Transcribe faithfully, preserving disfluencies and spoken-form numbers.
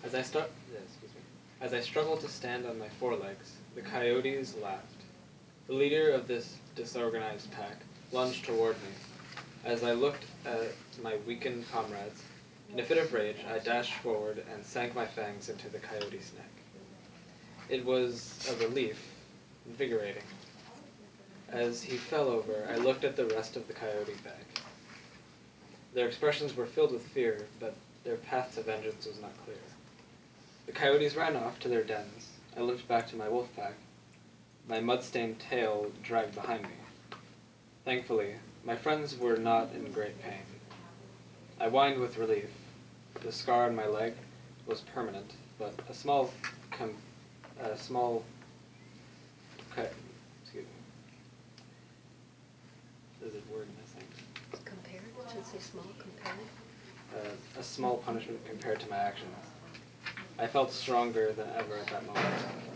As I start, yeah, excuse me. As I struggled to stand on my forelegs, the coyotes laughed. The leader of this disorganized pack lunged toward me. As I looked at my weakened comrades, in a fit of rage, I dashed forward and sank my fangs into the coyote's neck. It was a relief, invigorating. As he fell over, I looked at the rest of the coyote pack. Their expressions were filled with fear, but their path to vengeance was not clear. The coyotes ran off to their dens. I limped back to my wolf pack, my mud-stained tail dragged behind me. Thankfully, my friends were not in great pain. I whined with relief. The scar on my leg was permanent, but a small, com- a small, co- excuse me, there's a word missing. Compared? Should say small compared? Uh, a small punishment compared to my actions. I felt stronger than ever at that moment.